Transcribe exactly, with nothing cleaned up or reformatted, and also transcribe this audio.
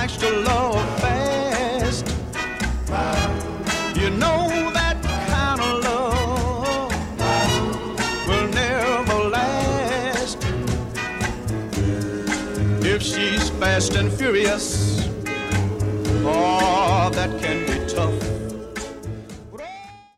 likes to love fast. You know that kind of love will never last. If she's fast and furious, oh, that can be tough.